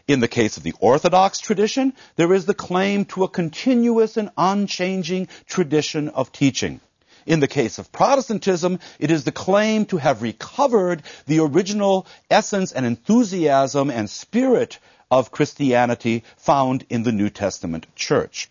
In the case of the Orthodox tradition, there is the claim to a continuous and unchanging tradition of teaching. In the case of Protestantism, it is the claim to have recovered the original essence and enthusiasm and spirit of Christianity found in the New Testament church.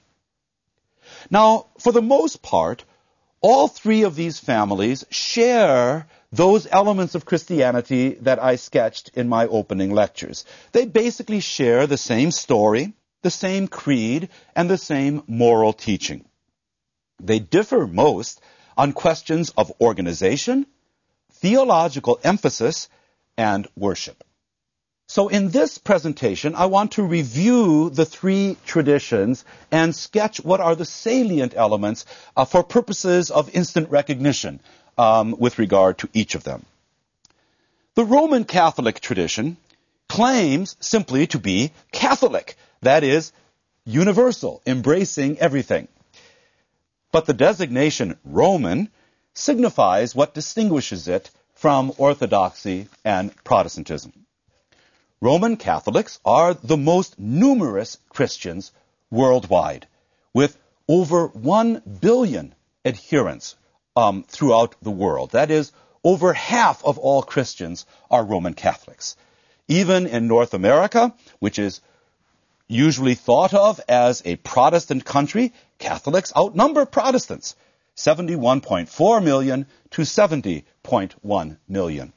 Now, for the most part, all three of these families share those elements of Christianity that I sketched in my opening lectures. They basically share the same story, the same creed, and the same moral teaching. They differ most on questions of organization, theological emphasis, and worship. So in this presentation, I want to review the three traditions and sketch what are the salient elements for purposes of instant recognition with regard to each of them. The Roman Catholic tradition claims simply to be Catholic, that is, universal, embracing everything. But the designation Roman signifies what distinguishes it from Orthodoxy and Protestantism. Roman Catholics are the most numerous Christians worldwide, with over 1 billion adherents throughout the world. That is, over half of all Christians are Roman Catholics. Even in North America, which is usually thought of as a Protestant country, Catholics outnumber Protestants, 71.4 million to 70.1 million.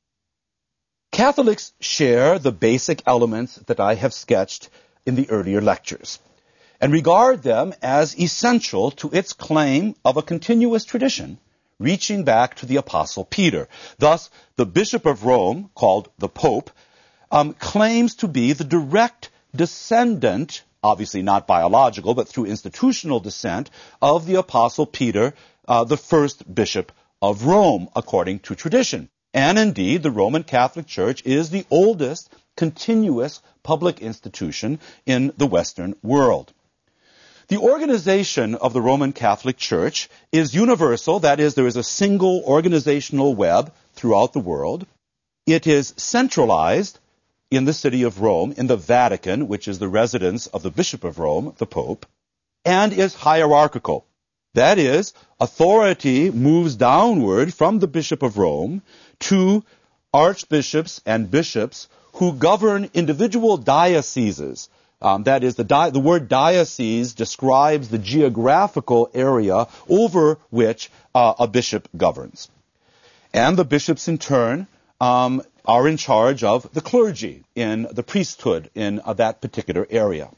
Catholics share the basic elements that I have sketched in the earlier lectures and regard them as essential to its claim of a continuous tradition reaching back to the Apostle Peter. Thus, the Bishop of Rome, called the Pope, claims to be the direct descendant, obviously not biological, but through institutional descent, of the Apostle Peter, the first Bishop of Rome, according to tradition. And indeed, the Roman Catholic Church is the oldest continuous public institution in the Western world. The organization of the Roman Catholic Church is universal, that is, there is a single organizational web throughout the world. It is centralized in the city of Rome, in the Vatican, which is the residence of the Bishop of Rome, the Pope, and is hierarchical. That is, authority moves downward from the Bishop of Rome to archbishops and bishops who govern individual dioceses. That is, the word diocese describes the geographical area over which a bishop governs. And the bishops, in turn, are in charge of the clergy in the priesthood in that particular area.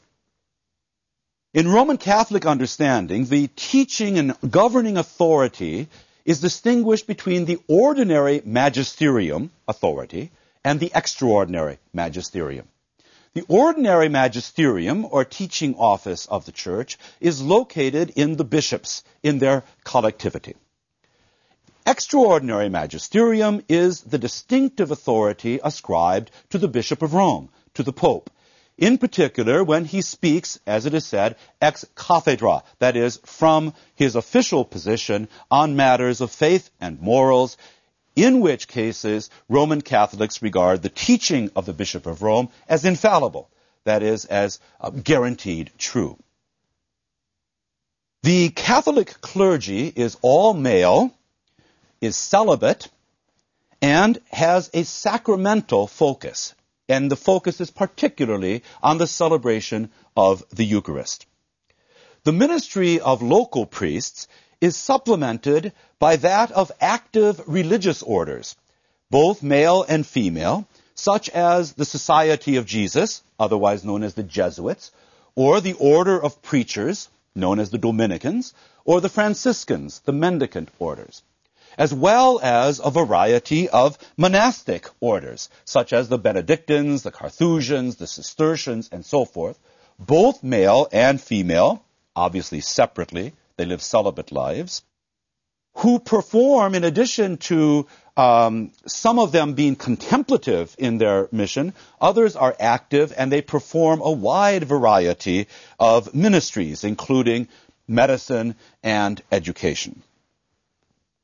In Roman Catholic understanding, the teaching and governing authority is distinguished between the ordinary magisterium authority and the extraordinary magisterium. The ordinary magisterium, or teaching office of the church, is located in the bishops, in their collectivity. Extraordinary magisterium is the distinctive authority ascribed to the Bishop of Rome, to the Pope, in particular when he speaks, as it is said, ex cathedra, that is, from his official position on matters of faith and morals, in which cases Roman Catholics regard the teaching of the Bishop of Rome as infallible, that is, as guaranteed true. The Catholic clergy is all male, is celibate, and has a sacramental focus. And the focus is particularly on the celebration of the Eucharist. The ministry of local priests is supplemented by that of active religious orders, both male and female, such as the Society of Jesus, otherwise known as the Jesuits, or the Order of Preachers, known as the Dominicans, or the Franciscans, the Mendicant orders, as well as a variety of monastic orders, such as the Benedictines, the Carthusians, the Cistercians, and so forth, both male and female, obviously separately, they live celibate lives, who perform, in addition to some of them being contemplative in their mission, others are active and they perform a wide variety of ministries, including medicine and education.